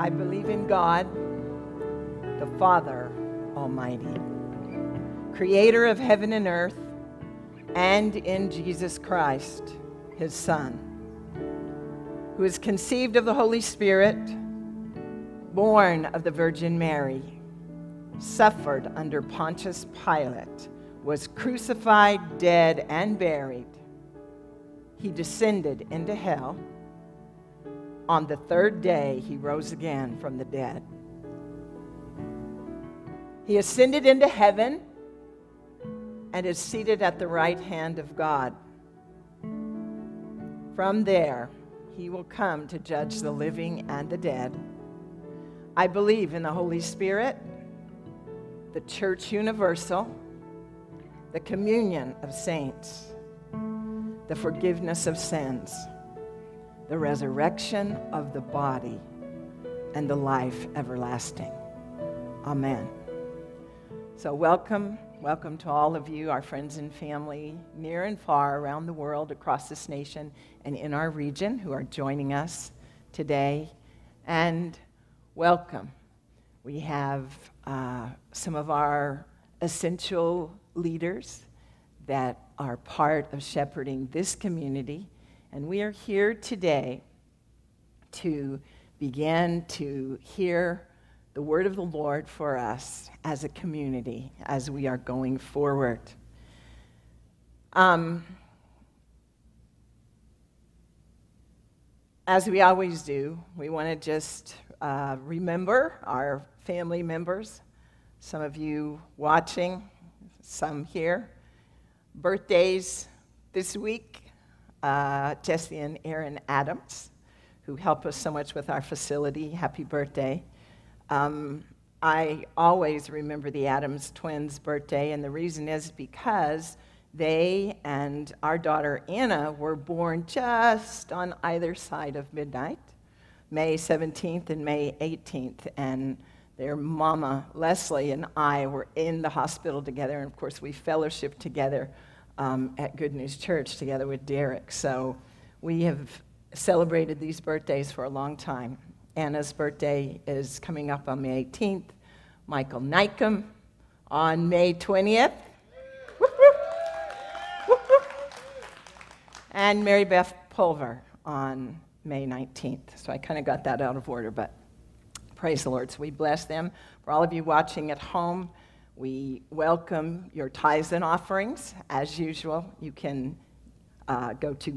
I believe in God, the Father Almighty, creator of heaven and earth, and in Jesus Christ, his Son, who is conceived of the Holy Spirit, born of the Virgin Mary, suffered under Pontius Pilate, was crucified, dead, and buried. He descended into hell. On the third day, he rose again from the dead. He ascended into heaven and is seated at the right hand of God. From there, he will come to judge the living and the dead. I believe in the Holy Spirit, the Church Universal, the communion of saints, the forgiveness of sins, the resurrection of the body, and the life everlasting. Amen. So welcome to all of you, our friends and family, near and far around the world, across this nation, and in our region who are joining us today. And welcome. We have some of our essential leaders that are part of shepherding this community. And we are here today to begin to hear the word of the Lord for us as a community as we are going forward. As we always do, we want to just remember our family members, some of you watching, some here. Birthdays this week, Jesse and Aaron Adams, who help us so much with our facility. Happy birthday. I always remember the Adams twins' birthday, and the reason is because they and our daughter Anna were born just on either side of midnight, May 17th and May 18th, and their mama, Leslie, and I were in the hospital together, and of course we fellowshiped together at Good News Church together with Derek. So we have celebrated these birthdays for a long time. Anna's birthday is coming up on May 18th. Michael Nykum on May 20th. And Mary Beth Pulver on May 19th. So I kind of got that out of order, but praise the Lord. So we bless them. For all of you watching at home, we welcome your tithes and offerings. As usual, you can go to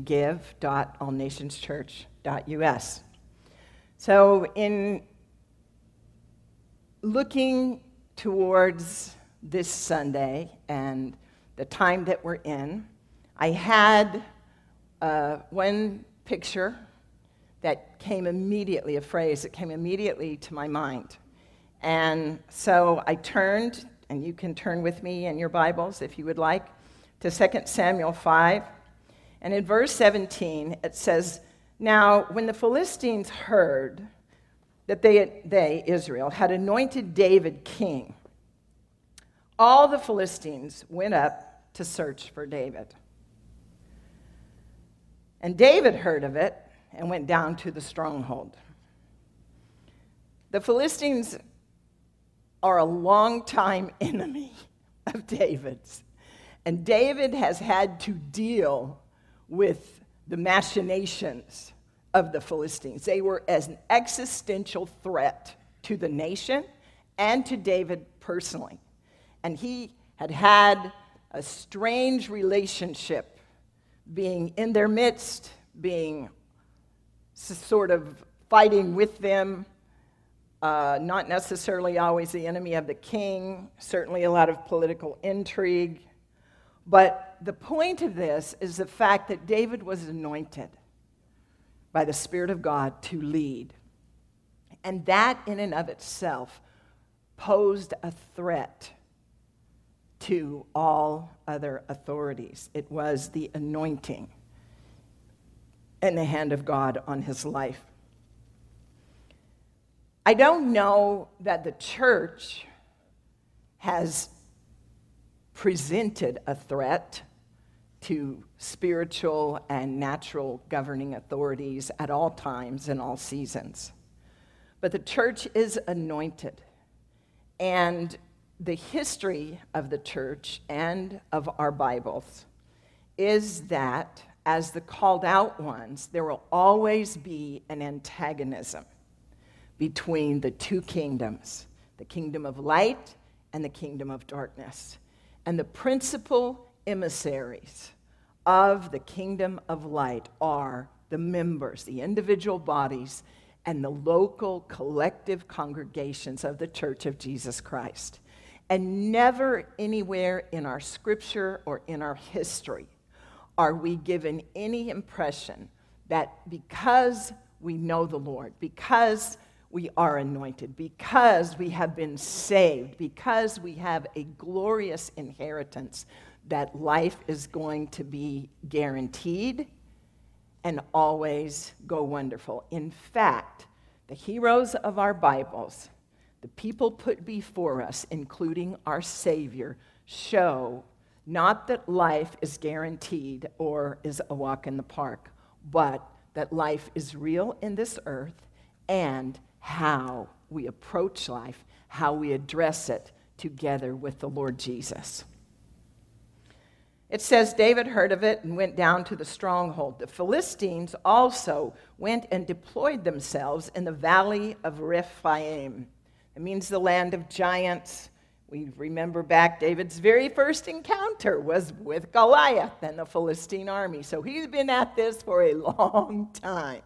give.allnationschurch.us. So in looking towards this Sunday and the time that we're in, I had one picture that came immediately, a phrase that came immediately to my mind. And so I turned, and you can turn with me in your Bibles if you would like, to 2 Samuel 5. And in verse 17, it says, "Now, when the Philistines heard that they, Israel, had anointed David king, all the Philistines went up to search for David. And David heard of it and went down to the stronghold." The Philistines are a longtime enemy of David's. And David has had to deal with the machinations of the Philistines. They were as an existential threat to the nation and to David personally. And he had a strange relationship, being in their midst, being sort of fighting with them, not necessarily always the enemy of the king, certainly a lot of political intrigue. But the point of this is the fact that David was anointed by the Spirit of God to lead. And that in and of itself posed a threat to all other authorities. It was the anointing and the hand of God on his life. I don't know that the church has presented a threat to spiritual and natural governing authorities at all times and all seasons. But the church is anointed. And the history of the church and of our Bibles is that as the called out ones, there will always be an antagonism between the two kingdoms, the kingdom of light and the kingdom of darkness. And the principal emissaries of the kingdom of light are the members, the individual bodies, and the local collective congregations of the Church of Jesus Christ. And never anywhere in our scripture or in our history are we given any impression that because we know the Lord, because we are anointed, because we have been saved, because we have a glorious inheritance, that life is going to be guaranteed and always go wonderful. In fact, the heroes of our Bibles, the people put before us, including our Savior, show not that life is guaranteed or is a walk in the park, but that life is real in this earth and how we approach life, how we address it together with the Lord Jesus. It says David heard of it and went down to the stronghold. The Philistines also went and deployed themselves in the valley of Rephaim. It means the land of giants. We remember back David's very first encounter was with Goliath and the Philistine army. So he's been at this for a long time.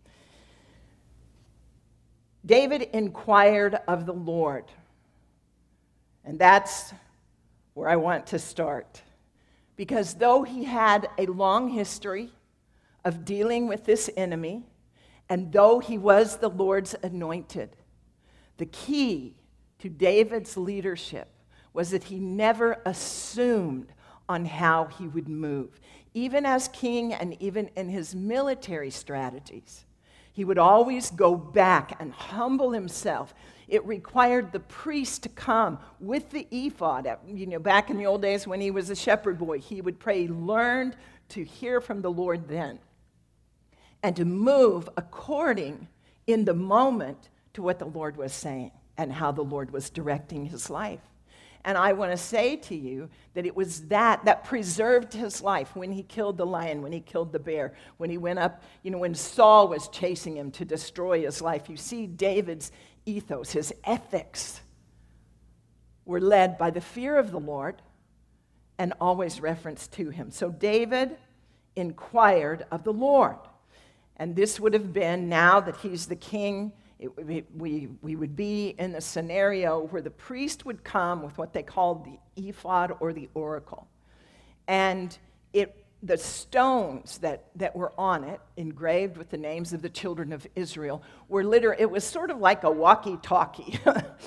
David inquired of the Lord. And that's where I want to start. Because though he had a long history of dealing with this enemy, and though he was the Lord's anointed, the key to David's leadership was that he never assumed on how he would move. Even as king and even in his military strategies, he would always go back and humble himself. It required the priest to come with the ephod. Back in the old days when he was a shepherd boy, he would pray. He learned to hear from the Lord then and to move according in the moment to what the Lord was saying and how the Lord was directing his life. And I want to say to you that it was that preserved his life when he killed the lion, when he killed the bear, when he went up, when Saul was chasing him to destroy his life. You see David's ethos, his ethics were led by the fear of the Lord and always reference to him. So David inquired of the Lord. And this would have been, now that he's the king, we would be in the scenario where the priest would come with what they called the ephod or the oracle. And the stones that were on it, engraved with the names of the children of Israel, were it was sort of like a walkie-talkie,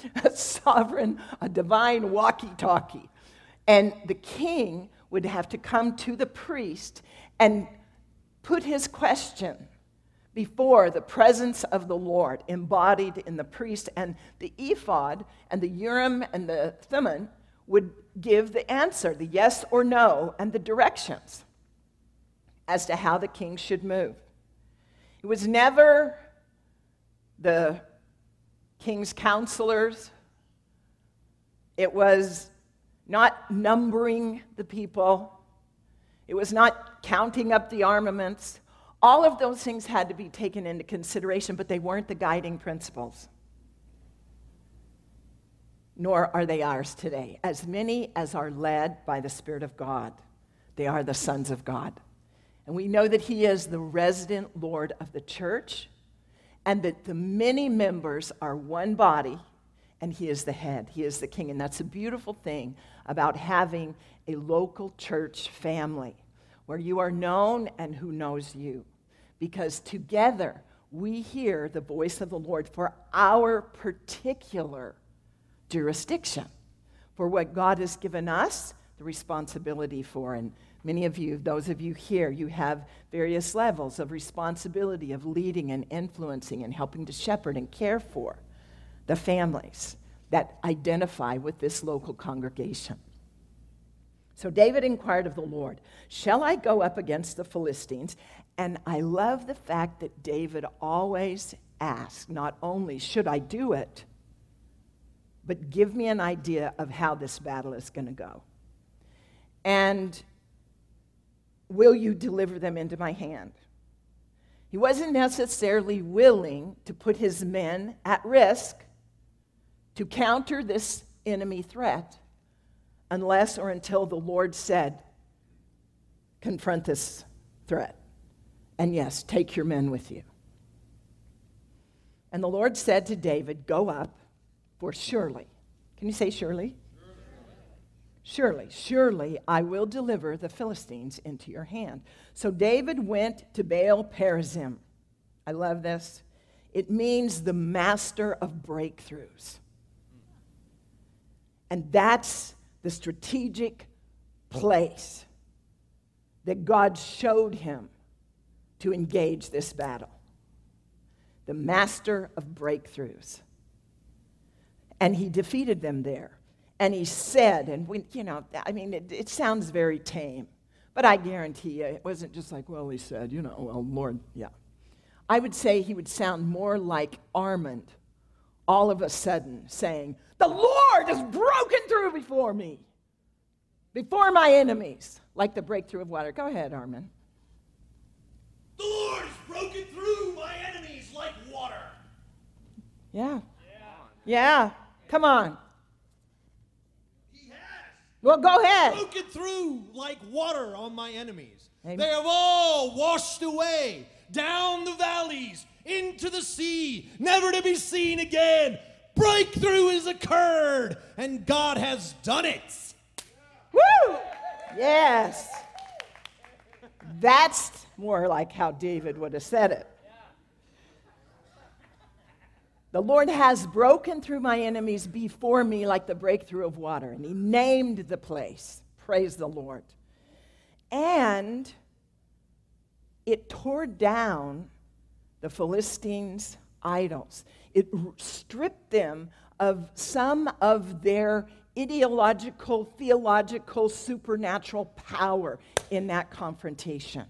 a divine walkie-talkie. And the king would have to come to the priest and put his question before the presence of the Lord, embodied in the priest, and the ephod and the Urim and the Thummim would give the answer, the yes or no, and the directions as to how the king should move. It was never the king's counselors. It was not numbering the people. It was not counting up the armaments. All of those things had to be taken into consideration, but they weren't the guiding principles. Nor are they ours today. As many as are led by the Spirit of God, they are the sons of God. And we know that he is the resident Lord of the church, and that the many members are one body, and he is the head. He is the king. And that's a beautiful thing about having a local church family, where you are known and who knows you. Because together we hear the voice of the Lord for our particular jurisdiction, for what God has given us the responsibility for. And many of you, those of you here, you have various levels of responsibility of leading and influencing and helping to shepherd and care for the families that identify with this local congregation. So David inquired of the Lord, shall I go up against the Philistines? And I love the fact that David always ask, not only should I do it, but give me an idea of how this battle is going to go. And will you deliver them into my hand? He wasn't necessarily willing to put his men at risk to counter this enemy threat unless or until the Lord said, confront this threat. And yes, take your men with you. And the Lord said to David, go up, for surely, can you say surely? Surely, I will deliver the Philistines into your hand. So David went to Baal Perazim. I love this. It means the master of breakthroughs. And that's the strategic place that God showed him to engage this battle. The master of breakthroughs. And he defeated them there. And he said, and we, it sounds very tame, but I guarantee you it wasn't just like, well, he said, well, Lord, yeah. I would say he would sound more like Armand all of a sudden saying, the Lord has broken through before me, before my enemies, like the breakthrough of water. Go ahead, Armand. The Lord has broken through my enemies like water. Yeah. Come on. He has. Well, go ahead. Broken through like water on my enemies. Amen. They have all washed away down the valleys into the sea, never to be seen again. Breakthrough has occurred, and God has done it. Woo! Yes. That's more like how David would have said it. The Lord has broken through my enemies before me like the breakthrough of water. And he named the place. Praise the Lord. And it tore down the Philistines' idols. It stripped them of some of their ideological, theological, supernatural power in that confrontation.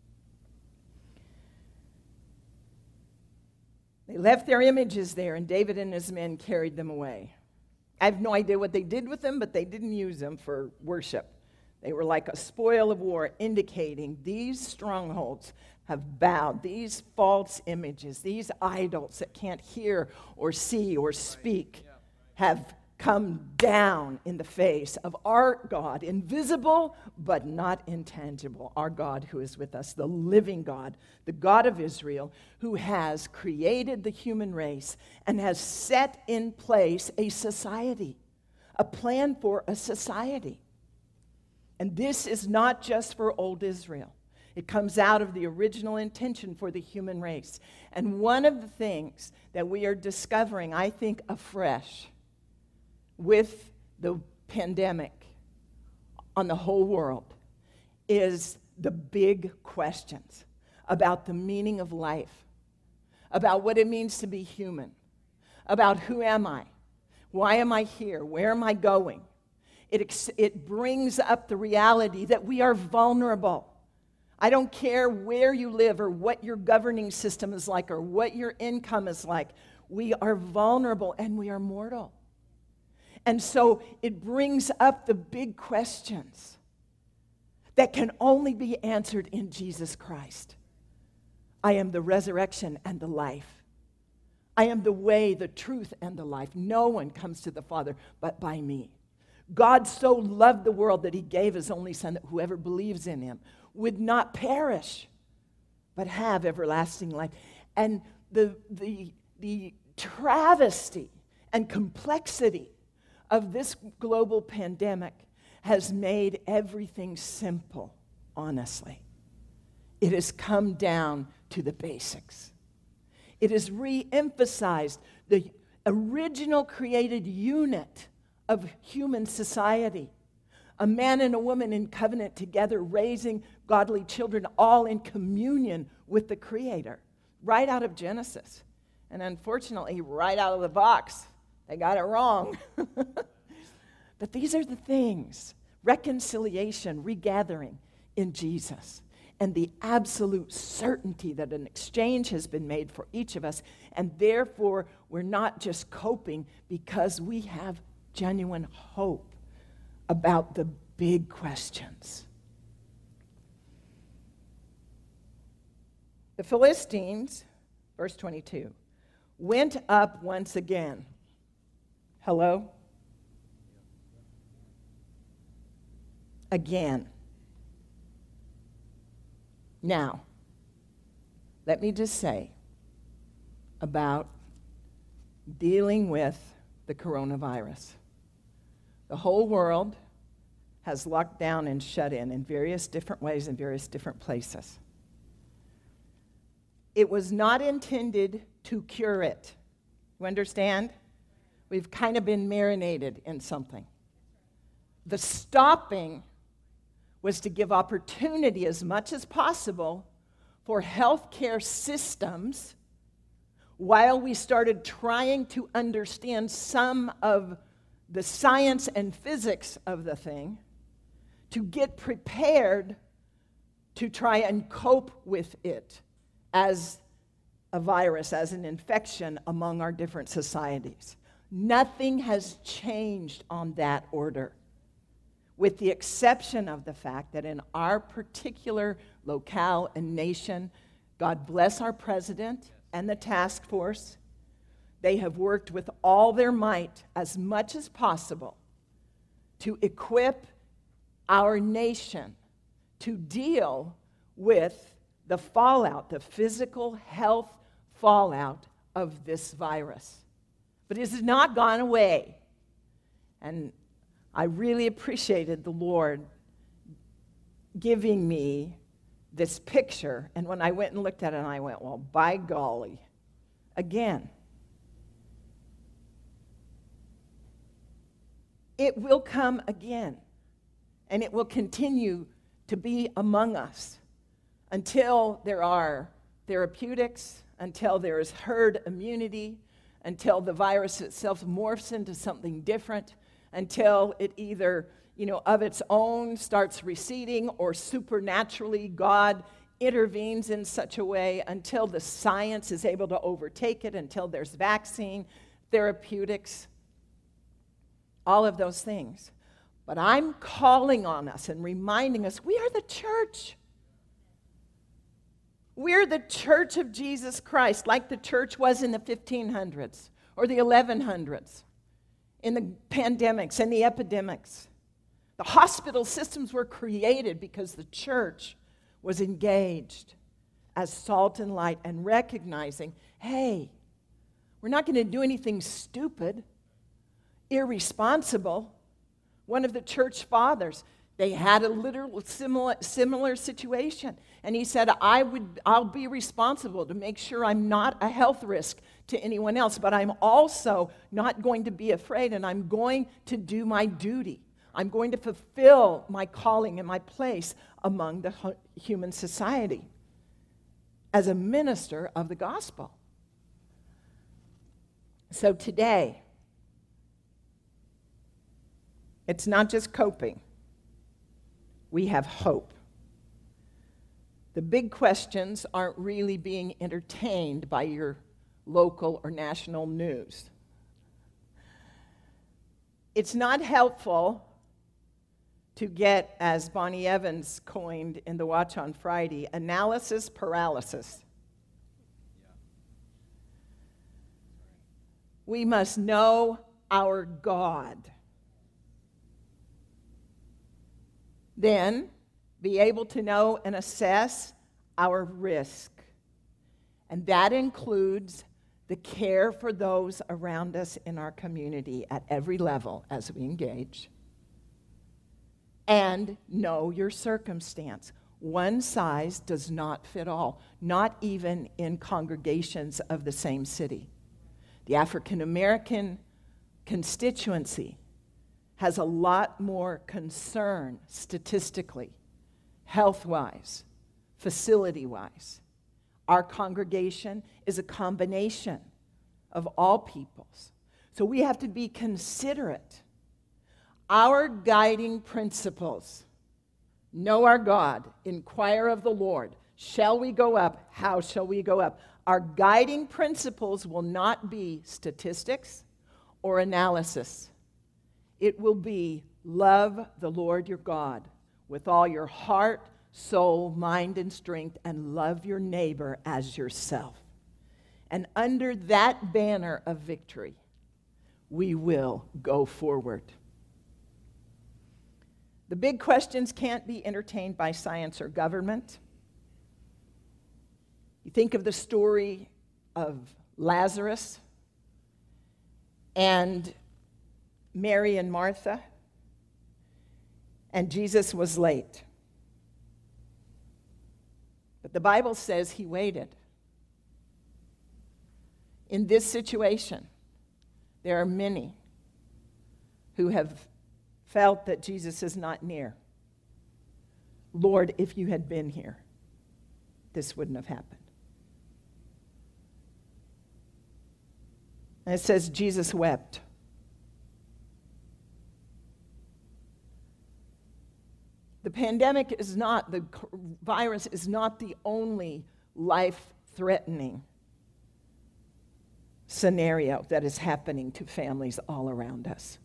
They left their images there, and David and his men carried them away. I have no idea what they did with them, but they didn't use them for worship. They were like a spoil of war, indicating these strongholds have bowed, these false images, these idols that can't hear or see or speak have come down in the face of our God, invisible but not intangible, our God who is with us, the living God, the God of Israel, who has created the human race and has set in place a society, a plan for a society. And this is not just for old Israel. It comes out of the original intention for the human race. And one of the things that we are discovering, I think, afresh with the pandemic on the whole world is the big questions about the meaning of life, about what it means to be human, about who am I, why am I here, where am I going. It brings up the reality that we are vulnerable. I don't care where you live or what your governing system is like or what your income is like. We are vulnerable and we are mortal. And so it brings up the big questions that can only be answered in Jesus Christ. I am the resurrection and the life. I am the way, the truth, and the life. No one comes to the Father but by me. God so loved the world that he gave his only Son, that whoever believes in him would not perish but have everlasting life. And the travesty and complexity of this global pandemic has made everything simple, honestly. It has come down to the basics. It has re-emphasized the original created unit of human society. A man and a woman in covenant together, raising godly children, all in communion with the Creator, right out of Genesis. And unfortunately, right out of the box, they got it wrong. But these are the things: reconciliation, regathering in Jesus. and the absolute certainty that an exchange has been made for each of us, and therefore we're not just coping because we have genuine hope about the big questions. The Philistines, verse 22, went up once again. Hello? Again. Now, let me just say about dealing with the coronavirus. The whole world has locked down and shut in various different ways in various different places. It was not intended to cure it. You understand? We've kind of been marinated in something. The stopping was to give opportunity as much as possible for healthcare systems while we started trying to understand some of the science and physics of the thing, to get prepared to try and cope with it as a virus, as an infection among our different societies. Nothing has changed on that order, with the exception of the fact that in our particular locale and nation, God bless our president and the task force, they have worked with all their might, as much as possible, to equip our nation to deal with the fallout, the physical health fallout of this virus. But it has not gone away. And I really appreciated the Lord giving me this picture. And when I went and looked at it, I went, well, by golly, again. It will come again. And it will continue to be among us until there are therapeutics, until there is herd immunity, until the virus itself morphs into something different, until it either, of its own starts receding, or supernaturally God intervenes in such a way, until the science is able to overtake it, until there's vaccine, therapeutics, all of those things. But I'm calling on us and reminding us, we are the church. We're the church of Jesus Christ, like the church was in the 1500s or the 1100s, in the pandemics and the epidemics. The hospital systems were created because the church was engaged as salt and light and recognizing, hey, we're not going to do anything stupid, irresponsible. One of the church fathers, they had a literal similar situation. And he said, I'll be responsible to make sure I'm not a health risk to anyone else, but I'm also not going to be afraid, and I'm going to do my duty. I'm going to fulfill my calling and my place among the human society as a minister of the gospel. So today, it's not just coping. We have hope. The big questions aren't really being entertained by your local or national news. It's not helpful to get, as Bonnie Evans coined in the Watch on Friday, analysis paralysis. We must know our God. Then be able to know and assess our risk. And that includes the care for those around us in our community at every level as we engage. And know your circumstance. One size does not fit all, not even in congregations of the same city. The African American constituency has a lot more concern statistically, health-wise, facility-wise. Our congregation is a combination of all peoples. So we have to be considerate. Our guiding principles, Know our God, inquire of the Lord. Shall we go up? How shall we go up? Our guiding principles will not be statistics or analysis. It will be love the Lord your God with all your heart, soul, mind, and strength, and love your neighbor as yourself. And under that banner of victory, we will go forward. The big questions can't be entertained by science or government. You think of the story of Lazarus and Mary and Martha, and Jesus was late. But the Bible says he waited. In this situation, there are many who have felt that Jesus is not near. Lord, if you had been here, this wouldn't have happened. And it says Jesus wept. The pandemic is not, the virus is not the only life-threatening scenario that is happening to families all around us.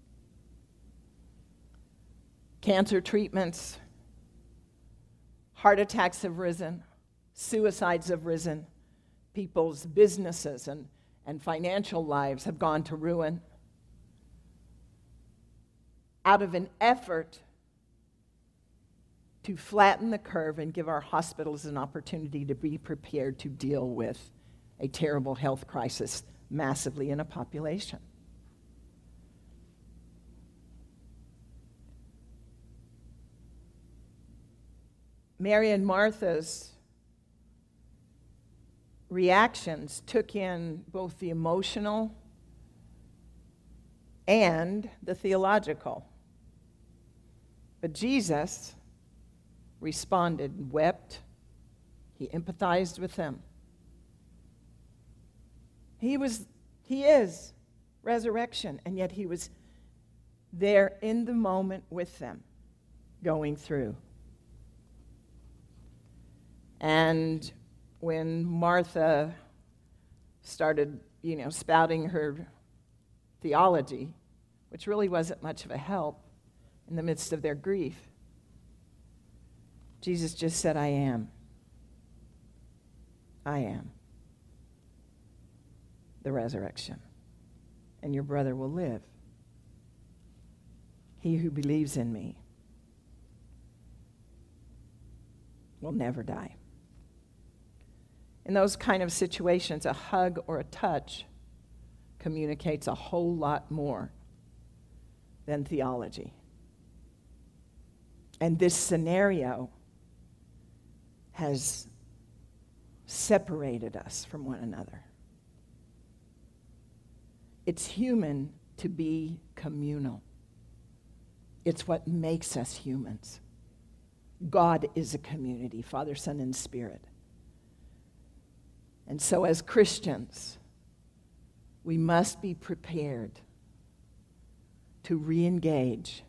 Cancer treatments, heart attacks have risen, suicides have risen, people's businesses and financial lives have gone to ruin. Out of an effort to flatten the curve and give our hospitals an opportunity to be prepared to deal with a terrible health crisis massively in a population. Mary and Martha's reactions took in both the emotional and the theological. But Jesus responded and wept. He empathized with them. He is resurrection, and yet he was there in the moment with them, going through. And when Martha started, spouting her theology, which really wasn't much of a help in the midst of their grief, Jesus just said, I am the resurrection, and your brother will live. He who believes in me will never die. In those kind of situations, a hug or a touch communicates a whole lot more than theology. And this scenario has separated us from one another. It's human to be communal. It's what makes us humans. God is a community, Father, Son, and Spirit. And so as Christians, we must be prepared to re-engage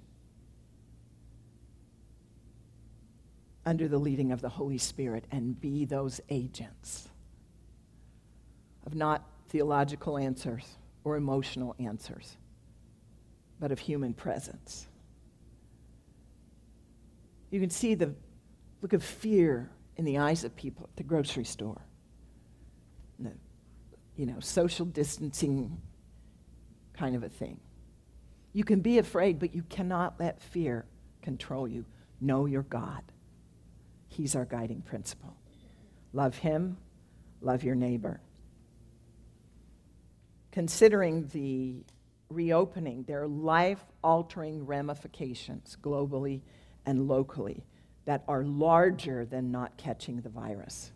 under the leading of the Holy Spirit and be those agents of not theological answers or emotional answers, but of human presence. You can see the look of fear in the eyes of people at the grocery store. Social distancing kind of a thing. You can be afraid, but you cannot let fear control you. Know your God. He's our guiding principle. Love him, love your neighbor. Considering the reopening, there are life-altering ramifications globally and locally that are larger than not catching the virus.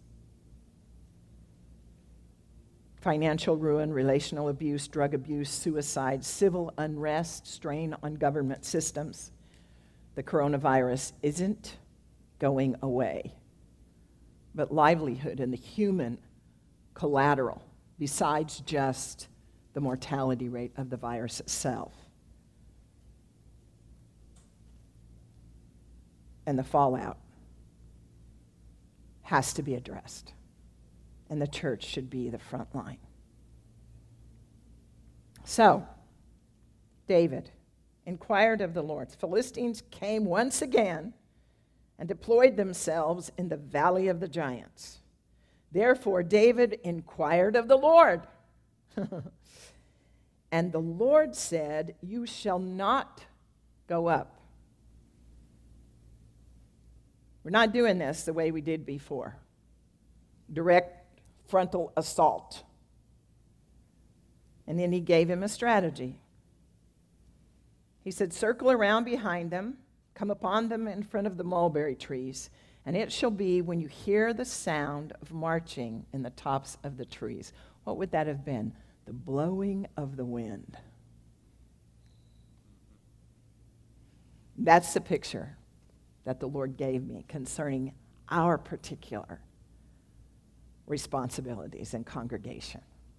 Financial ruin, relational abuse, drug abuse, suicide, civil unrest, strain on government systems. The coronavirus isn't going away, but livelihood and the human collateral, besides just the mortality rate of the virus itself. and the fallout has to be addressed. And the church should be the front line. So, David inquired of the Lord. Philistines came once again and deployed themselves in the valley of the giants. Therefore, David inquired of the Lord. And the Lord said, "You shall not go up." We're not doing this the way we did before. Direct frontal assault. And then he gave him a strategy. He said, "Circle around behind them, come upon them in front of the mulberry trees, and it shall be when you hear the sound of marching in the tops of the trees." What would that have been? The blowing of the wind. That's the picture that the Lord gave me concerning our particular responsibilities in congregation.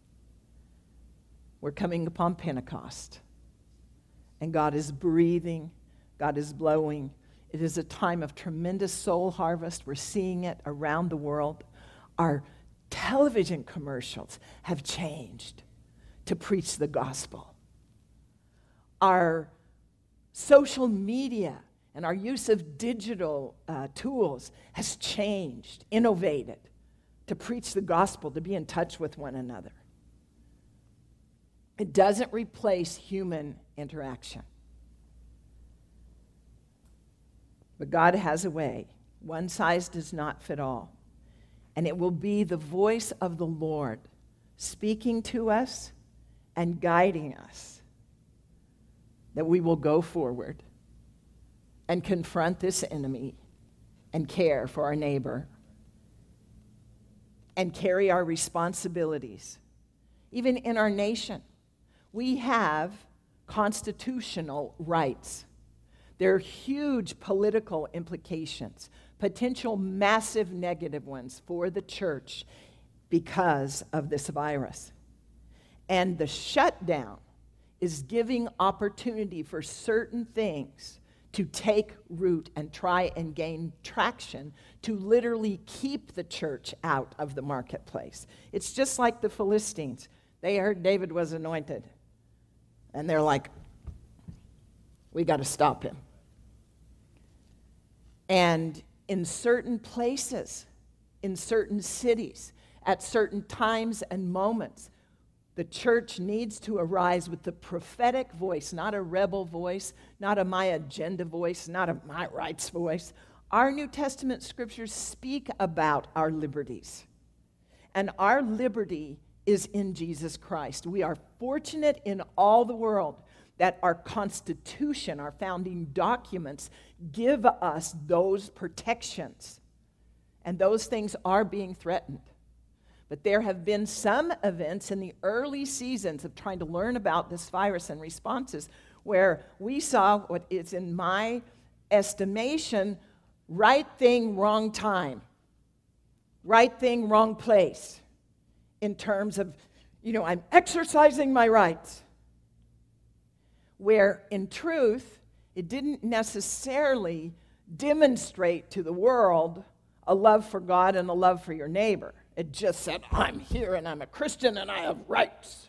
We're coming upon Pentecost, and God is breathing, God is blowing. It is a time of tremendous soul harvest. We're seeing it around the world. Our television commercials have changed to preach the gospel. Our social media and our use of digital tools has changed, innovated to preach the gospel, to be in touch with one another. It doesn't replace human interaction. But God has a way. One size does not fit all. And it will be the voice of the Lord speaking to us and guiding us that we will go forward and confront this enemy and care for our neighbor and carry our responsibilities. Even in our nation, we have constitutional rights. There are huge political implications, potential massive negative ones for the church because of this virus. And the shutdown is giving opportunity for certain things to take root and try and gain traction to literally keep the church out of the marketplace. It's just like the Philistines. They heard David was anointed, and they're like, we got to stop him. And in certain places, in certain cities, at certain times and moments, the church needs to arise with the prophetic voice, not a rebel voice, not a my agenda voice, not a my rights voice. Our New Testament scriptures speak about our liberties. And our liberty is in Jesus Christ. We are fortunate in all the world that our Constitution, our founding documents, give us those protections. And those things are being threatened. But there have been some events in the early seasons of trying to learn about this virus and responses where we saw what is, in my estimation, right thing, wrong time. Right thing, wrong place. In terms of, I'm exercising my rights. Where, in truth, it didn't necessarily demonstrate to the world a love for God and a love for your neighbor. It just said, I'm here and I'm a Christian and I have rights.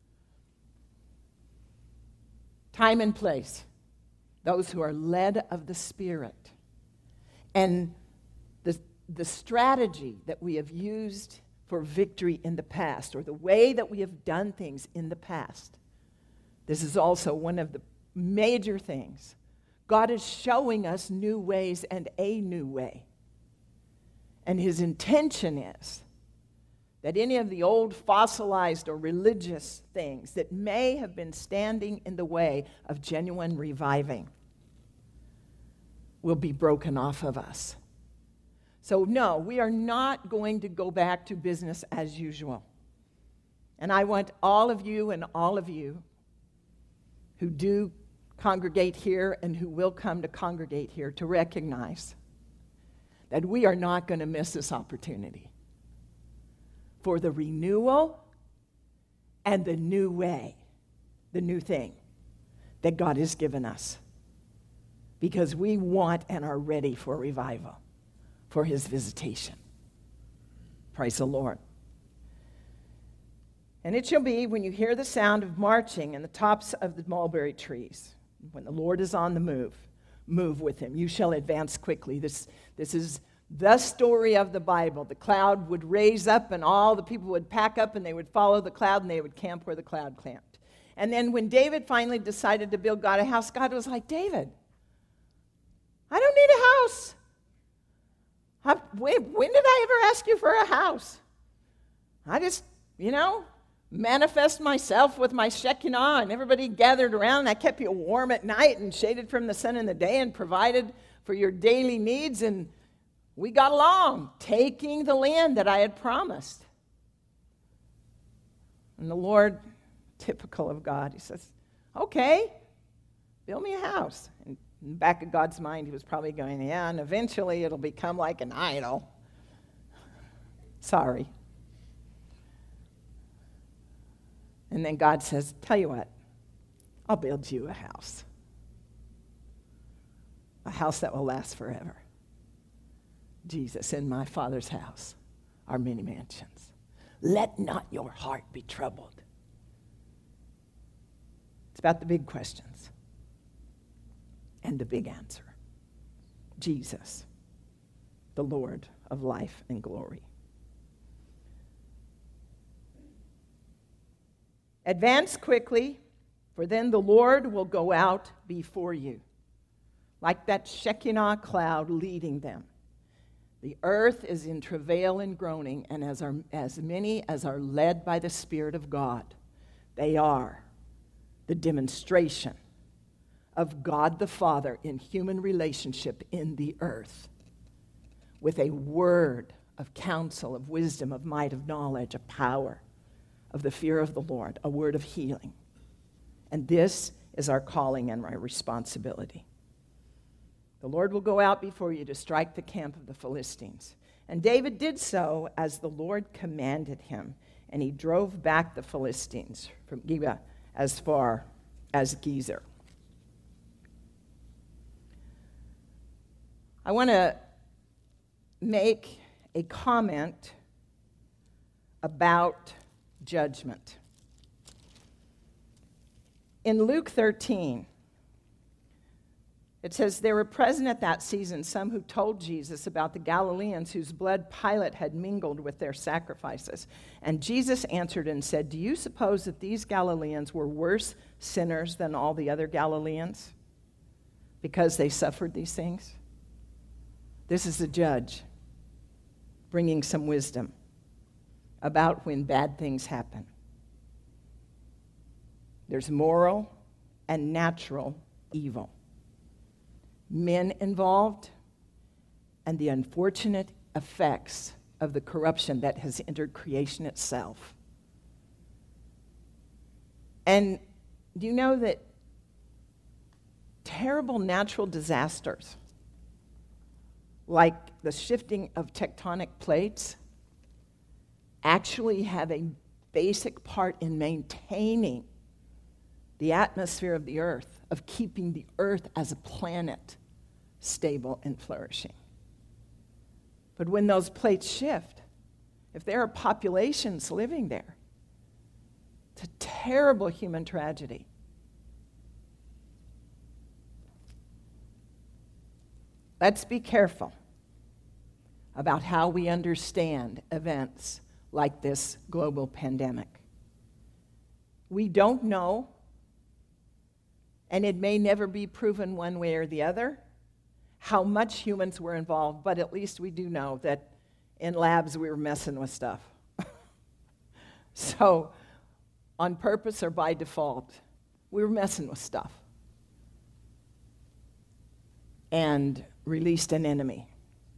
Time and place. Those who are led of the Spirit. And the strategy that we have used for victory in the past, or the way that we have done things in the past, this is also one of the major things. God is showing us new ways and a new way. And his intention is that any of the old fossilized or religious things that may have been standing in the way of genuine reviving will be broken off of us. So no, we are not going to go back to business as usual. And I want all of you and all of you who do congregate here and who will come to congregate here to recognize that we are not going to miss this opportunity for the renewal and the new way, the new thing that God has given us. because we want and are ready for revival, for his visitation. Praise the Lord. And it shall be when you hear the sound of marching in the tops of the mulberry trees, when the Lord is on the move, move with him. You shall advance quickly. This is the story of the Bible. The cloud would raise up and all the people would pack up and they would follow the cloud and they would camp where the cloud camped. And then when David finally decided to build God a house, God was like, David, I don't need a house. When did I ever ask you for a house? I just, manifest myself with my Shekinah, and everybody gathered around, and I kept you warm at night and shaded from the sun in the day and provided for your daily needs, and we got along, taking the land that I had promised. And the Lord, typical of God, he says, okay, build me a house. And in the back of God's mind, he was probably going, yeah, and eventually it'll become like an idol. Sorry. And then God says, tell you what, I'll build you a house that will last forever. Jesus, in my Father's house are many mansions. Let not your heart be troubled. It's about the big questions and the big answer. Jesus, the Lord of life and glory. Advance quickly, for then the Lord will go out before you, like that Shekinah cloud leading them. The earth is in travail and groaning, and as many as are led by the Spirit of God, they are the demonstration of God the Father in human relationship in the earth, with a word of counsel, of wisdom, of might, of knowledge, of power, of the fear of the Lord, a word of healing. And this is our calling and our responsibility. The Lord will go out before you to strike the camp of the Philistines. And David did so as the Lord commanded him, and he drove back the Philistines from Gibeah as far as Gezer. I want to make a comment about judgment. In Luke 13, it says, there were present at that season some who told Jesus about the Galileans whose blood Pilate had mingled with their sacrifices. And Jesus answered and said, do you suppose that these Galileans were worse sinners than all the other Galileans because they suffered these things? This is the judge bringing some wisdom about when bad things happen. There's moral and natural evil. Men involved, and the unfortunate effects of the corruption that has entered creation itself. And do you know that terrible natural disasters, like the shifting of tectonic plates, actually have a basic part in maintaining the atmosphere of the earth, of keeping the earth as a planet stable and flourishing. But when those plates shift, if there are populations living there, it's a terrible human tragedy. Let's be careful about how we understand events like this global pandemic. We don't know, and it may never be proven one way or the other, how much humans were involved, but at least we do know that in labs we were messing with stuff. So, on purpose or by default, we were messing with stuff. And released an enemy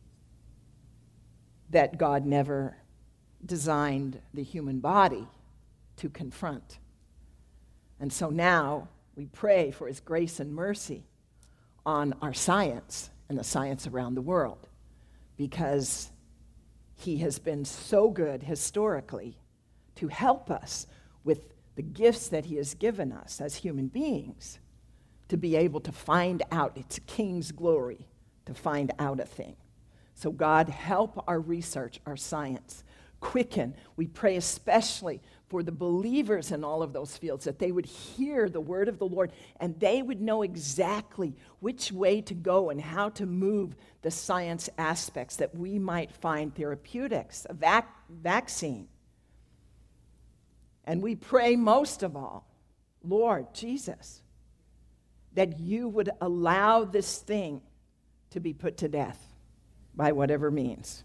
that God never designed the human body to confront. And so now we pray for his grace and mercy on our science and the science around the world, because he has been so good historically to help us with the gifts that he has given us as human beings to be able to find out. It's a king's glory to find out a thing. So God, help our research, our science. Quicken. We pray especially for the believers in all of those fields, that they would hear the word of the Lord and they would know exactly which way to go and how to move the science aspects, that we might find therapeutics, a vaccine. And we pray most of all, Lord Jesus, that you would allow this thing to be put to death by whatever means.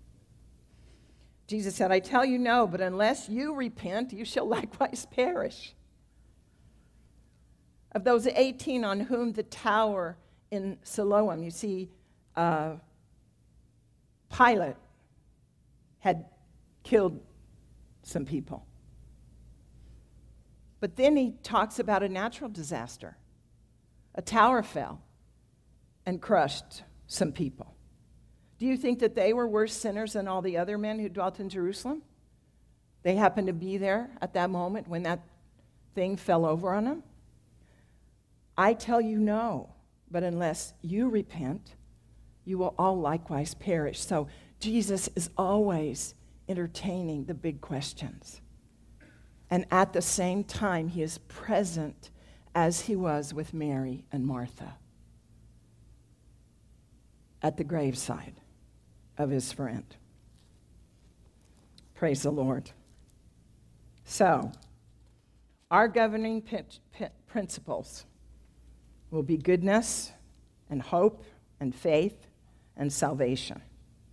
Jesus said, I tell you no, but unless you repent, you shall likewise perish. Of those 18 on whom the tower in Siloam, you see, Pilate had killed some people. But then he talks about a natural disaster. A tower fell and crushed some people. Do you think that they were worse sinners than all the other men who dwelt in Jerusalem? They happened to be there at that moment when that thing fell over on them? I tell you no, but unless you repent, you will all likewise perish. So Jesus is always entertaining the big questions. And at the same time, he is present as he was with Mary and Martha at the graveside of his friend. Praise the Lord. So, our governing principles will be goodness and hope and faith and salvation.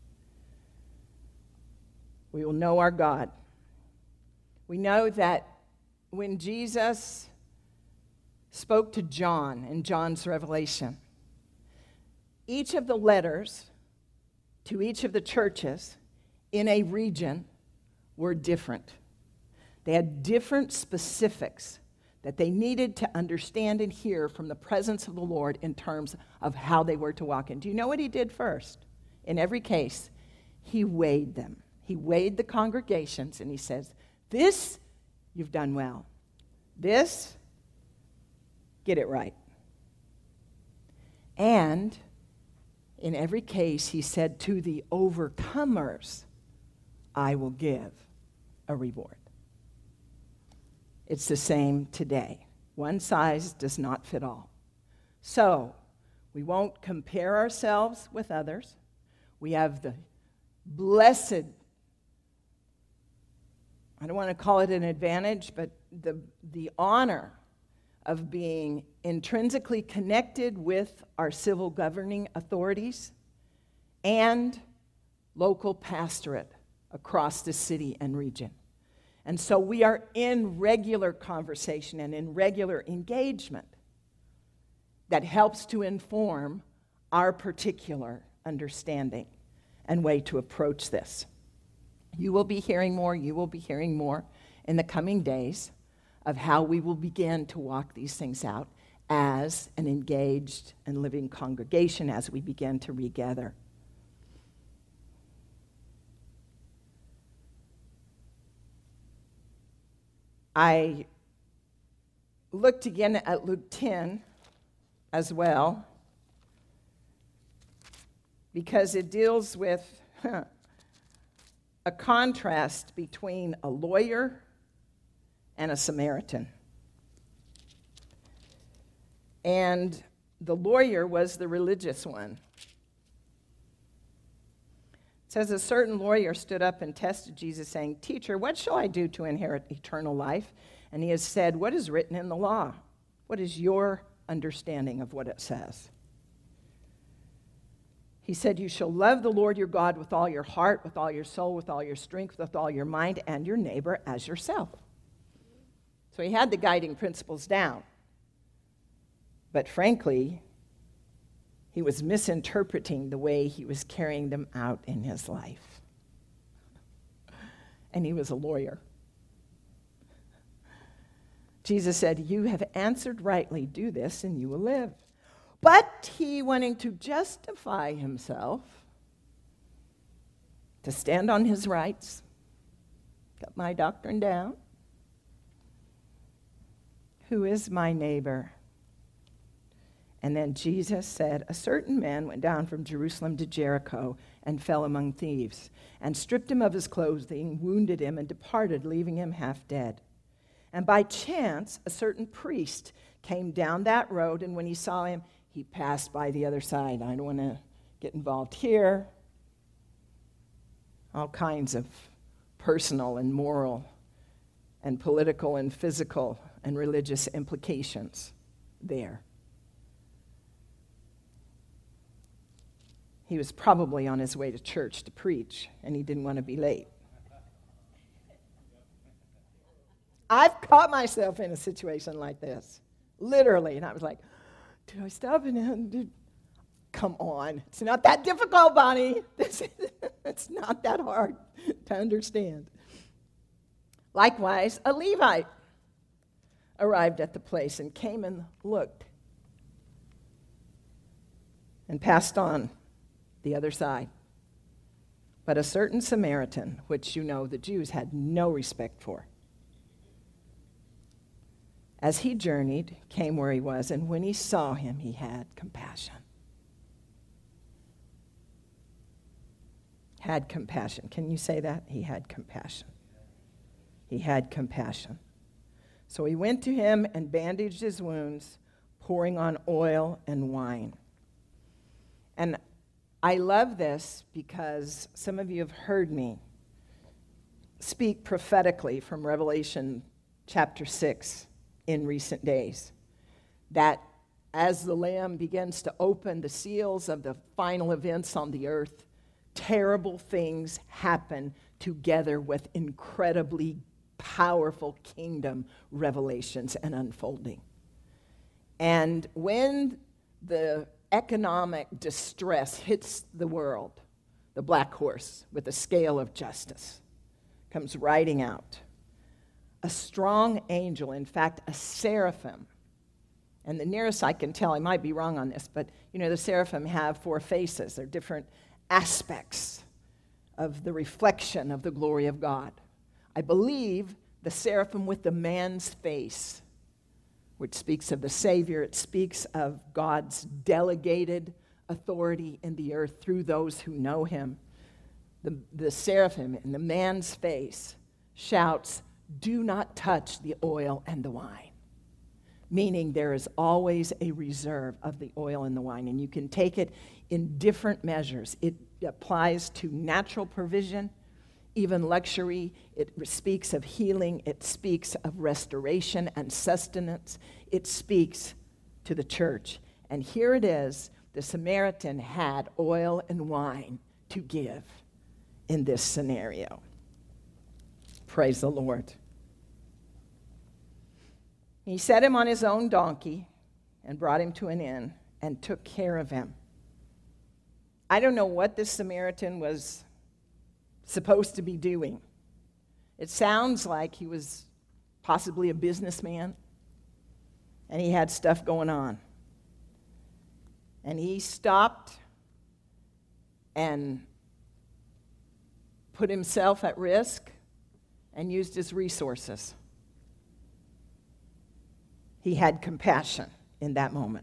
We will know our God. We know that when Jesus spoke to John in John's Revelation, each of the letters to each of the churches in a region were different. They had different specifics that they needed to understand and hear from the presence of the Lord in terms of how they were to walk in. Do you know what he did first? In every case, he weighed them. He weighed the congregations and he says, this, you've done well. This, get it right. And in every case, he said, to the overcomers, I will give a reward. It's the same today. One size does not fit all. So, we won't compare ourselves with others. We have the blessed, I don't want to call it an advantage, but the honor of being intrinsically connected with our civil governing authorities and local pastorate across the city and region. And so we are in regular conversation and in regular engagement that helps to inform our particular understanding and way to approach this. You will be hearing more in the coming days of how we will begin to walk these things out as an engaged and living congregation as we begin to regather. I looked again at Luke 10 as well, because it deals with a contrast between a lawyer and a Samaritan. And the lawyer was the religious one. It says, a certain lawyer stood up and tested Jesus, saying, Teacher, what shall I do to inherit eternal life? And he has said, what is written in the law? What is your understanding of what it says? He said, you shall love the Lord your God with all your heart, with all your soul, with all your strength, with all your mind, and your neighbor as yourself. So he had the guiding principles down. But frankly, he was misinterpreting the way he was carrying them out in his life. And he was a lawyer. Jesus said, you have answered rightly, do this and you will live. But he, wanting to justify himself, to stand on his rights, got my doctrine down. Who is my neighbor? And then Jesus said, a certain man went down from Jerusalem to Jericho and fell among thieves, and stripped him of his clothing, wounded him, and departed, leaving him half dead. And by chance, a certain priest came down that road, and when he saw him, he passed by the other side. I don't want to get involved here. All kinds of personal and moral and political and physical and religious implications there. He was probably on his way to church to preach, and he didn't want to be late. I've caught myself in a situation like this, literally, and I was like, did I stop? Come on. It's not that difficult, Bonnie. It's not that hard to understand. Likewise, a Levite arrived at the place and came and looked and passed on the other side. But a certain Samaritan, which you know the Jews had no respect for, as he journeyed, came where he was, and when he saw him, he had compassion. Had compassion. Can you say that? He had compassion. He had compassion. So he went to him and bandaged his wounds, pouring on oil and wine. And I love this because some of you have heard me speak prophetically from Revelation chapter 6 in recent days, that as the Lamb begins to open the seals of the final events on the earth, terrible things happen together with incredibly powerful kingdom revelations and unfolding. And when the economic distress hits the world, the black horse with a scale of justice comes riding out. A strong angel, in fact, a seraphim. And the nearest I can tell, I might be wrong on this, but you know, the seraphim have 4 faces. They're different aspects of the reflection of the glory of God. I believe the seraphim with the man's face, which speaks of the Savior, it speaks of God's delegated authority in the earth through those who know him. The seraphim in the man's face shouts, "Do not touch the oil and the wine," meaning there is always a reserve of the oil and the wine, and you can take it in different measures. It applies to natural provision, even luxury. It speaks of healing. It speaks of restoration and sustenance. It speaks to the church. And here it is, the Samaritan had oil and wine to give in this scenario. Praise the Lord. He set him on his own donkey and brought him to an inn and took care of him. I don't know what this Samaritan was supposed to be doing. It sounds like he was possibly a businessman, and he had stuff going on. And he stopped and put himself at risk and used his resources. He had compassion in that moment.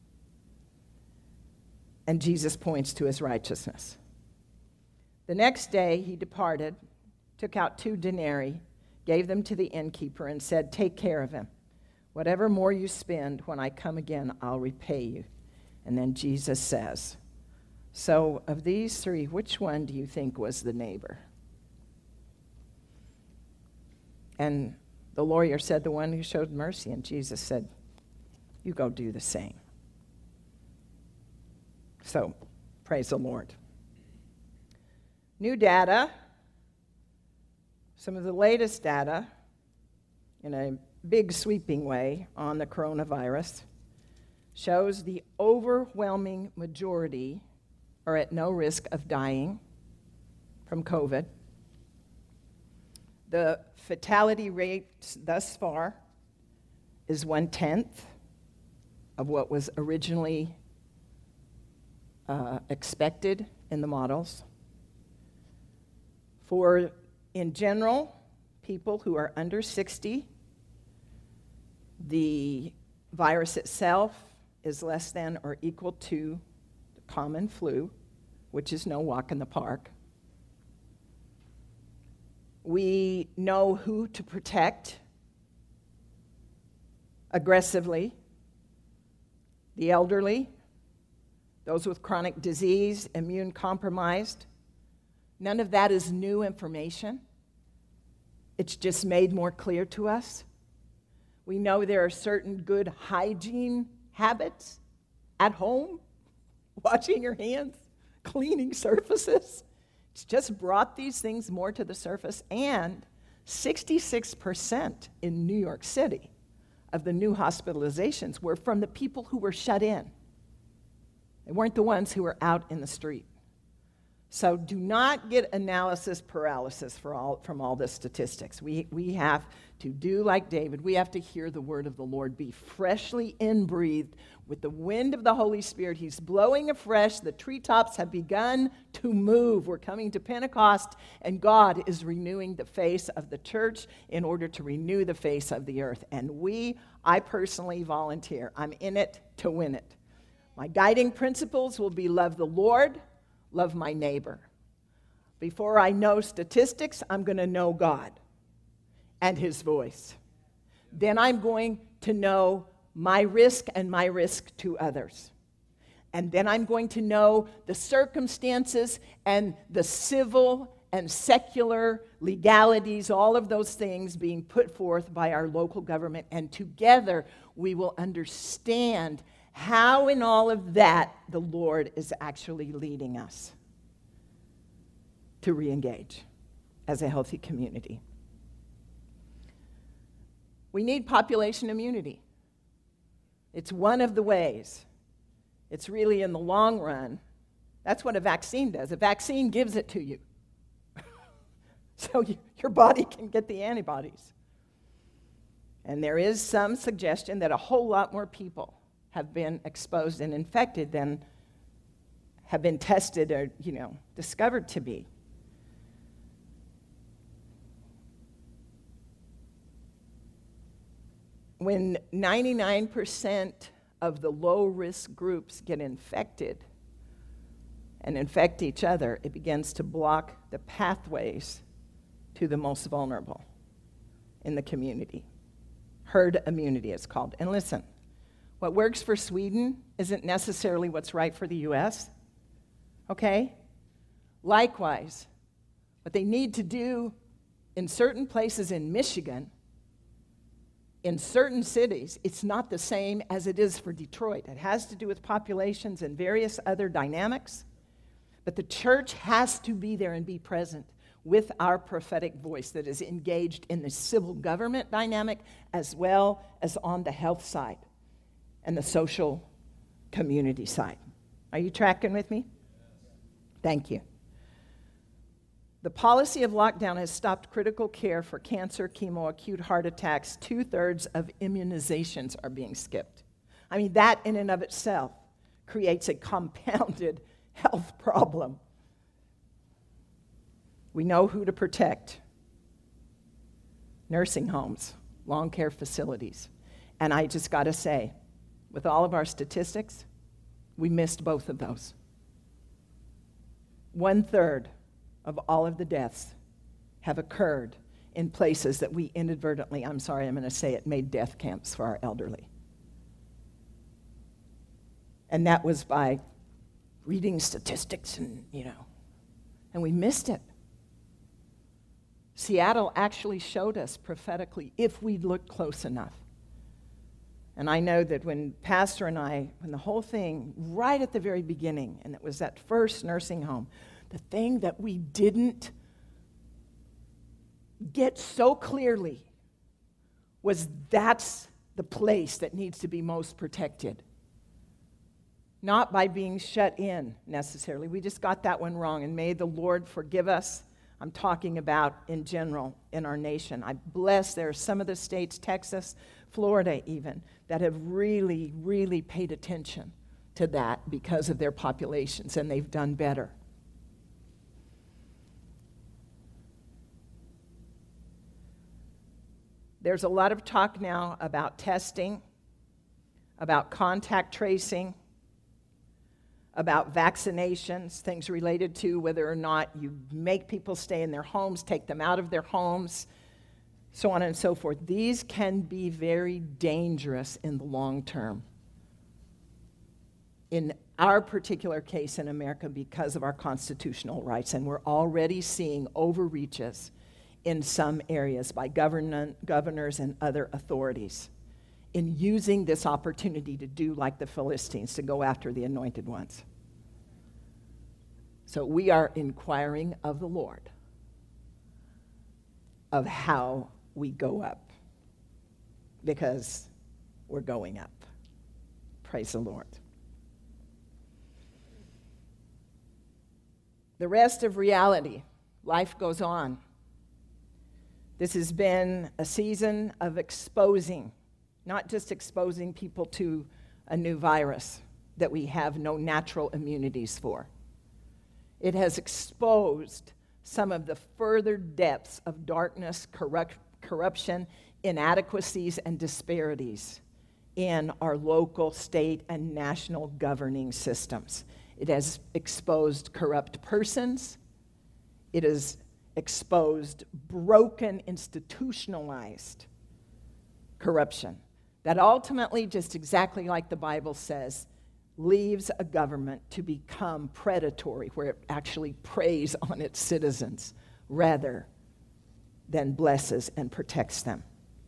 And Jesus points to his righteousness. The next day he departed, took out 2 denarii, gave them to the innkeeper, and said, "Take care of him. Whatever more you spend, when I come again, I'll repay you." And then Jesus says, "So of these 3, which one do you think was the neighbor?" And the lawyer said, "The one who showed mercy." And Jesus said, "You go do the same." So, praise the Lord. New data, some of the latest data, in a big sweeping way on the coronavirus, shows the overwhelming majority are at no risk of dying from COVID. The fatality rate thus far is 1/10 of what was originally expected in the models. For, in general, people who are under 60, the virus itself is less than or equal to the common flu, which is no walk in the park. We know who to protect aggressively: the elderly, those with chronic disease, immune compromised. None of that is new information. It's just made more clear to us. We know there are certain good hygiene habits at home: washing your hands, cleaning surfaces. It's just brought these things more to the surface. And 66% in New York City of the new hospitalizations were from the people who were shut in. They weren't the ones who were out in the street. So do not get analysis paralysis from all this statistics. We have to do like David. We have to hear the word of the Lord, be freshly inbreathed with the wind of the Holy Spirit. He's blowing afresh. The treetops have begun to move. We're coming to Pentecost, and God is renewing the face of the church in order to renew the face of the earth. And I personally volunteer. I'm in it to win it. My guiding principles will be love the Lord, love my neighbor. Before I know statistics, I'm going to know God and his voice. Then I'm going to know my risk and my risk to others. And then I'm going to know the circumstances and the civil and secular legalities, all of those things being put forth by our local government. And together we will understand how in all of that the Lord is actually leading us to re-engage as a healthy community. We need population immunity. It's one of the ways. It's really in the long run. That's what a vaccine does. A vaccine gives it to you. So your body can get the antibodies. And there is some suggestion that a whole lot more people have been exposed and infected than have been tested or, discovered to be. When 99% of the low-risk groups get infected and infect each other, it begins to block the pathways to the most vulnerable in the community. Herd immunity, it's called. And listen, what works for Sweden isn't necessarily what's right for the U.S., okay? Likewise, what they need to do in certain places in Michigan, in certain cities, it's not the same as it is for Detroit. It has to do with populations and various other dynamics, but the church has to be there and be present with our prophetic voice that is engaged in the civil government dynamic as well as on the health side and the social community side. Are you tracking with me? Thank you. The policy of lockdown has stopped critical care for cancer, chemo, acute heart attacks. 2/3 of immunizations are being skipped. I mean, that in and of itself creates a compounded health problem. We know who to protect: nursing homes, long care facilities. And I just got to say, with all of our statistics, we missed both of those. 1/3 of all of the deaths have occurred in places that we inadvertently, I'm going to say it, made death camps for our elderly. And that was by reading statistics and we missed it. Seattle actually showed us prophetically if we looked close enough. And I know that when Pastor and I, when the whole thing, right at the very beginning, and it was that first nursing home, the thing that we didn't get so clearly was that's the place that needs to be most protected. Not by being shut in necessarily. We just got that one wrong, and may the Lord forgive us. I'm talking about in general in our nation. I bless there are some of the states, Texas, Florida even, that have really, really paid attention to that because of their populations, and they've done better. There's a lot of talk now about testing, about contact tracing, about vaccinations, things related to whether or not you make people stay in their homes, take them out of their homes, so on and so forth. These can be very dangerous in the long term. In our particular case in America, because of our constitutional rights, and we're already seeing overreaches in some areas by governors and other authorities in using this opportunity to do like the Philistines, to go after the anointed ones. So we are inquiring of the Lord of how we go up, because we're going up. Praise the Lord. The rest of reality, life goes on. This has been a season of exposing, not just exposing people to a new virus that we have no natural immunities for. It has exposed some of the further depths of darkness, corruption, inadequacies, and disparities in our local, state, and national governing systems. It has exposed corrupt persons. It has exposed broken, institutionalized corruption that ultimately, just exactly like the Bible says, leaves a government to become predatory, where it actually preys on its citizens rather than blesses and protects them.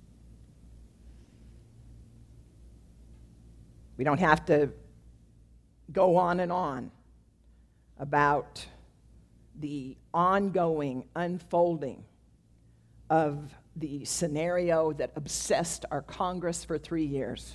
We don't have to go on and on about the ongoing unfolding of the scenario that obsessed our Congress for 3 years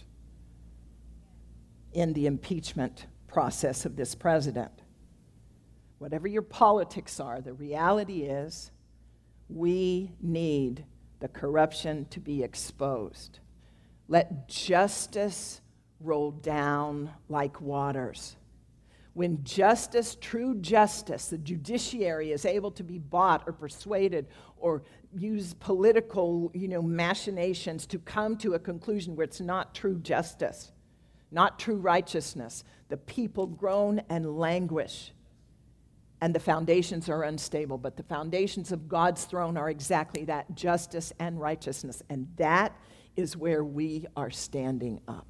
in the impeachment process of this president. Whatever your politics are, the reality is we need the corruption to be exposed. Let justice roll down like waters. When justice, true justice, the judiciary is able to be bought or persuaded or use political, machinations to come to a conclusion where it's not true justice, not true righteousness, the people groan and languish, and the foundations are unstable. But the foundations of God's throne are exactly that, justice and righteousness. And that is where we are standing up.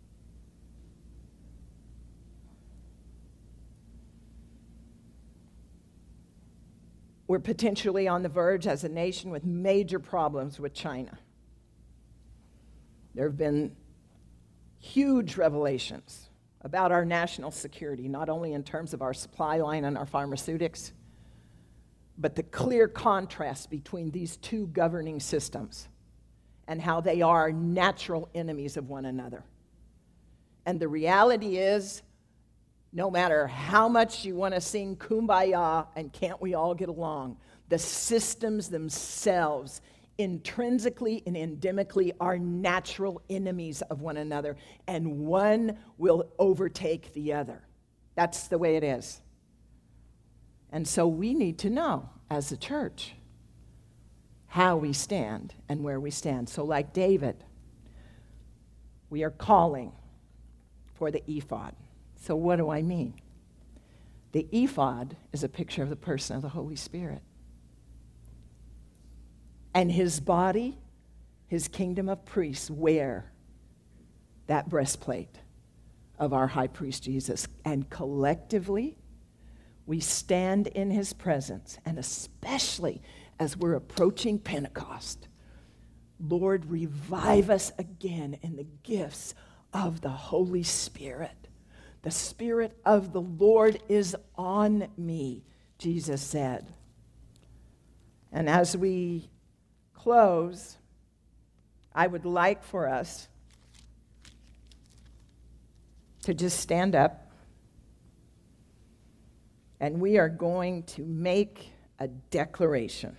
We're potentially on the verge as a nation with major problems with China. There have been huge revelations about our national security, not only in terms of our supply line and our pharmaceutics, but the clear contrast between these two governing systems and how they are natural enemies of one another. And the reality is, no matter how much you want to sing Kumbaya and can't we all get along, the systems themselves intrinsically and endemically are natural enemies of one another, and one will overtake the other. That's the way it is. And so we need to know, as a church, how we stand and where we stand. So like David, we are calling for the ephod. So what do I mean? The ephod is a picture of the person of the Holy Spirit. And his body, his kingdom of priests, wear that breastplate of our high priest Jesus. And collectively, we stand in his presence, and especially as we're approaching Pentecost, Lord, revive us again in the gifts of the Holy Spirit. The Spirit of the Lord is on me, Jesus said. And as we close, I would like for us to just stand up, and we are going to make a declaration.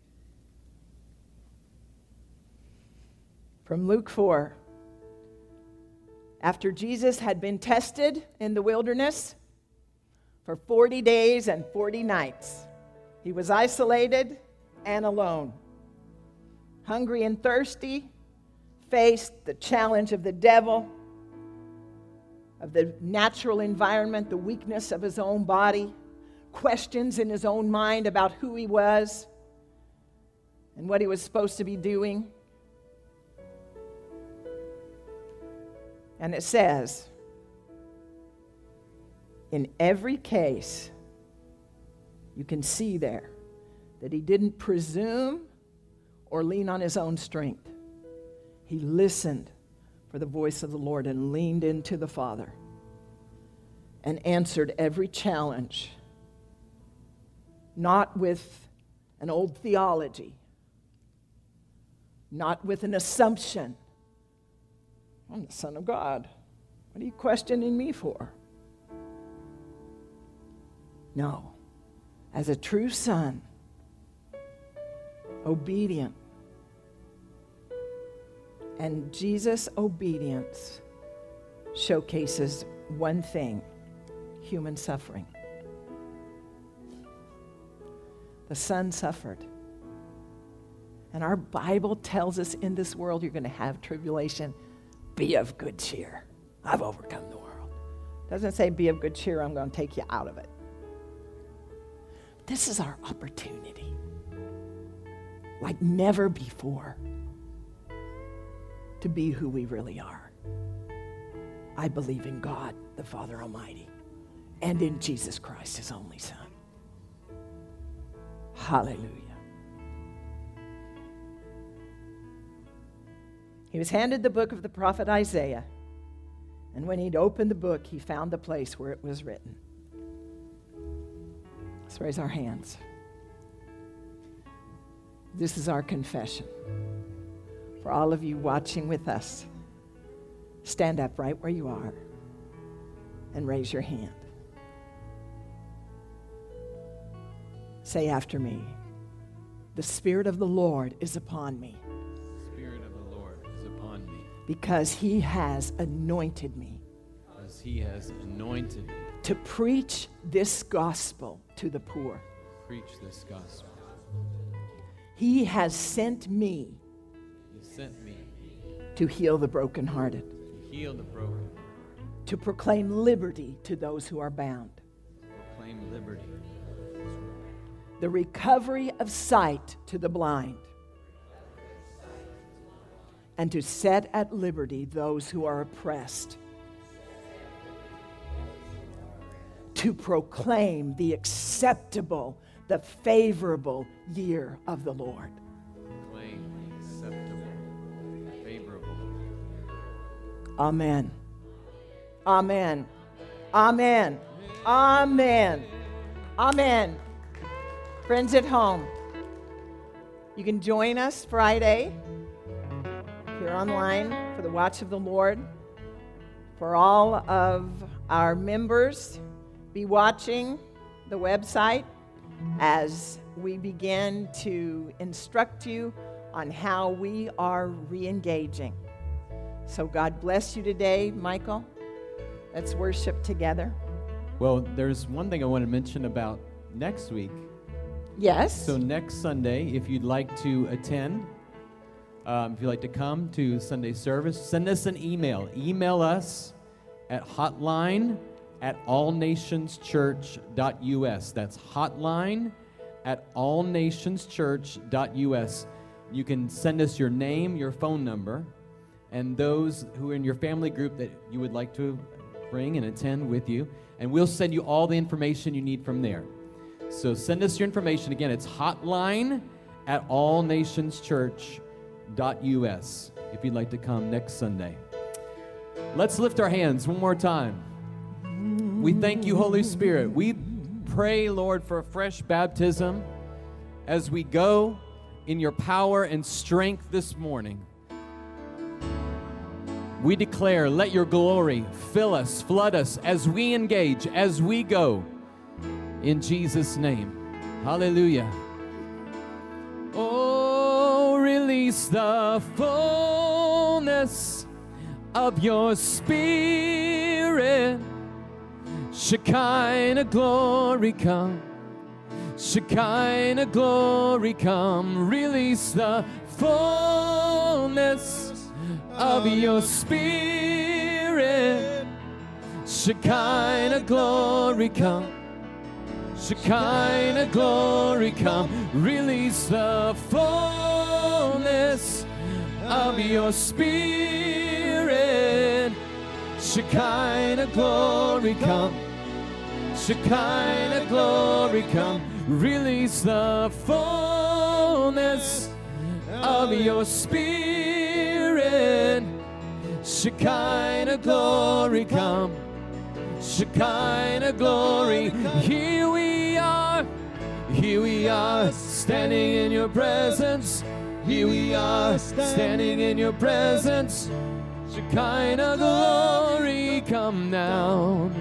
From Luke 4. After Jesus had been tested in the wilderness for 40 days and 40 nights, he was isolated and alone, hungry and thirsty, faced the challenge of the devil, of the natural environment, the weakness of his own body, questions in his own mind about who he was and what he was supposed to be doing. And it says, in every case, you can see there that he didn't presume or lean on his own strength. He listened for the voice of the Lord and leaned into the Father and answered every challenge, not with an old theology, not with an assumption. I'm the Son of God. What are you questioning me for? No. As a true son, obedient. And Jesus' obedience showcases one thing: human suffering. The Son suffered. And our Bible tells us in this world you're going to have tribulation. Be of good cheer. I've overcome the world. It doesn't say be of good cheer, I'm going to take you out of it. This is our opportunity, like never before, to be who we really are. I believe in God, the Father Almighty, and in Jesus Christ, his only Son. Hallelujah. He was handed the book of the prophet Isaiah, and when he'd opened the book, he found the place where it was written. Let's raise our hands. This is our confession. For all of you watching with us, stand up right where you are and raise your hand. Say after me, the Spirit of the Lord is upon me. The Spirit of the Lord is upon me. Because he has anointed me. Because he has anointed me. To preach this gospel to the poor. Preach this gospel. He has sent me. He sent me. To heal the brokenhearted. To heal the broken. To proclaim liberty to those who are bound. Proclaim liberty. The recovery of sight to the blind. And to set at liberty those who are oppressed. To proclaim the acceptable, the favorable year of the Lord. Proclaim the acceptable, favorable. Amen. Amen. Amen. Amen. Amen. Friends at home, you can join us Friday here online for the Watch of the Lord. For all of our members, be watching the website as we begin to instruct you on how we are re-engaging. So God bless you today, Michael. Let's worship together. Well, there's one thing I want to mention about next week. Yes. So next Sunday, if you'd like to attend, if you'd like to come to Sunday service, send us an email. Email us at hotline@allnationschurch.us. That's hotline@allnationschurch.us. You can send us your name, your phone number, and those who are in your family group that you would like to bring and attend with you, and we'll send you all the information you need from there. So send us your information. Again, it's hotline@allnationschurch.us if you'd like to come next Sunday. Let's lift our hands one more time. We thank you, Holy Spirit. We pray, Lord, for a fresh baptism as we go in your power and strength this morning. We declare, let your glory fill us, flood us as we engage, as we go. In Jesus' name. Hallelujah. Oh, release the fullness of your Spirit. Shekinah glory come. Shekinah glory come. Release the fullness of your Spirit. Shekinah glory come. Shekinah glory come. Release the fullness of your spirit. Shekinah glory come. Shekinah glory come. Release the fullness of your spirit. Shekinah glory come. Shekinah glory. Here we are, standing in your presence. Here we are, standing in your presence. Shekinah glory, come down.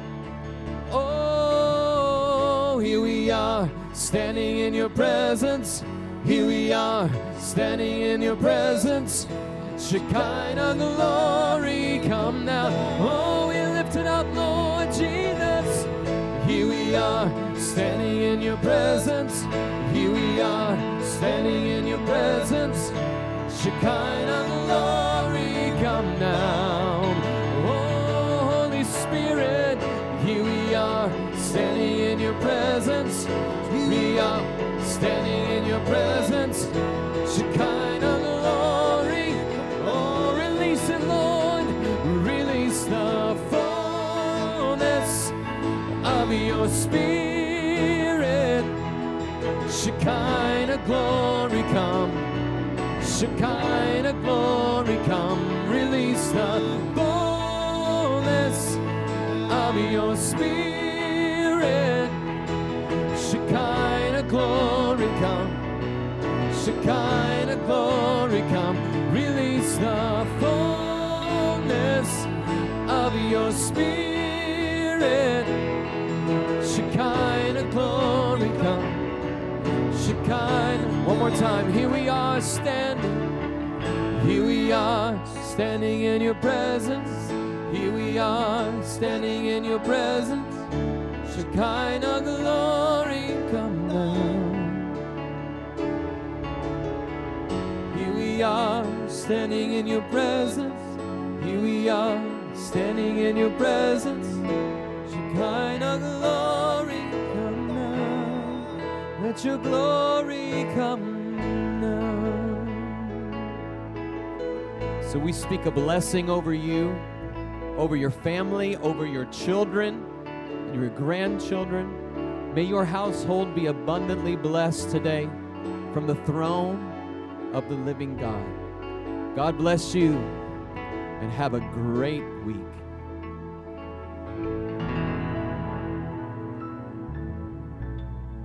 Oh, here we are, standing in your presence. Here we are, standing in your presence. Shekinah glory, come down. Oh, we lift it up, Lord Jesus. Here we are, standing in your presence. Here we are, standing in your presence. Shekinah glory, come down. Oh, Holy Spirit, here we are, standing in your presence. Here we are, standing in your presence. Shekinah glory, oh, release it, Lord. Release the fullness of your spirit. Shekinah glory come. Shekinah glory come. Release the fullness of your spirit. Shekinah glory come. Shekinah glory come. Release the fullness of your spirit. Shekinah glory come. Shekinah. One more time. Here we are standing. Here we are standing in your presence. Here we are standing in your presence. Shekinah glory, come down. Here we are standing in your presence. Here we are standing in your presence. Shekinah glory, come down. Let your glory come down. So we speak a blessing over you, over your family, over your children, and your grandchildren. May your household be abundantly blessed today from the throne of the living God. God bless you and have a great week.